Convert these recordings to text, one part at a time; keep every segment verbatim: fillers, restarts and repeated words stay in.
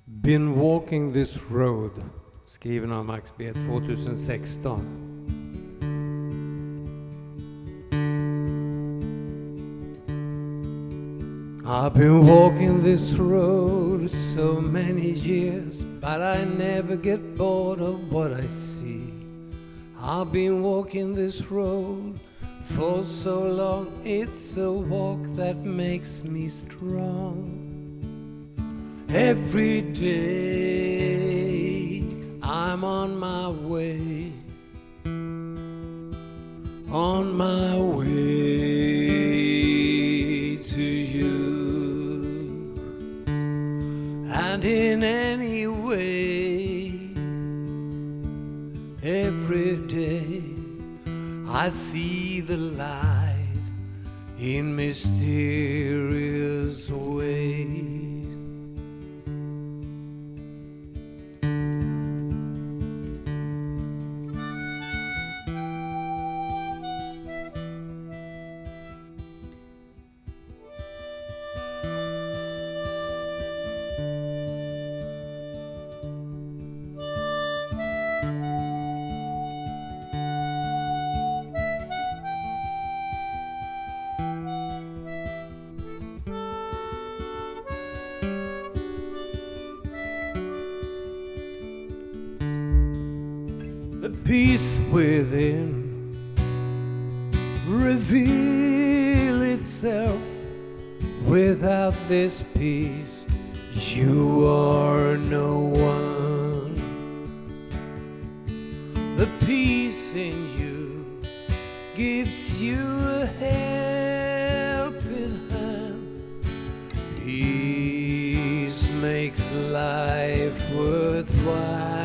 Been walking this road, skriven av Max B tjugo sexton. I've been walking this road so many years, but I never get bored of what I see. I've been walking this road for so long, it's a walk that makes me strong. Every day I'm on my way, on my way to you. And in any way, every day I see the light in mysterious ways. The peace within reveal itself. Without this peace, you are no one. The peace in you gives you a helping hand. Peace makes life worthwhile.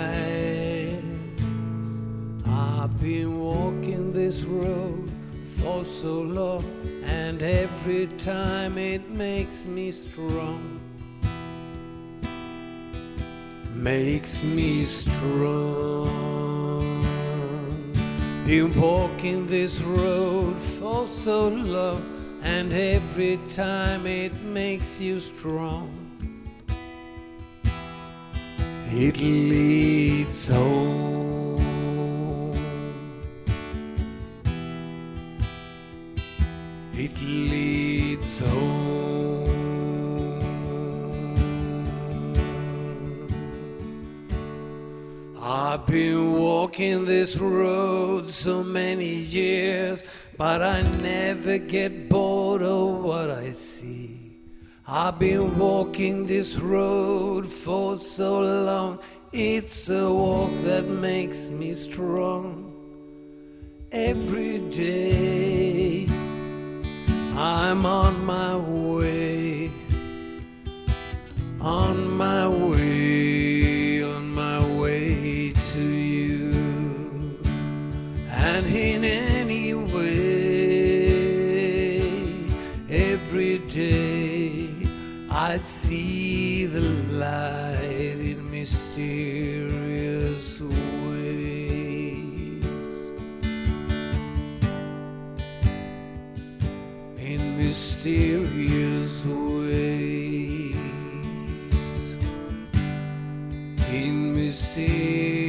I've been walking this road for so long, and every time it makes me strong. Makes me strong. Been walking this road for so long, and every time it makes you strong. It leads home. It leads home. I've been walking this road so many years, but I never get bored of what I see. I've been walking this road for so long, it's a walk that makes me strong. Every day I'm on my way, on my way, on my way to you. And in any way, every day I see the light in mysterious ways. In mysterious ways, in mysterious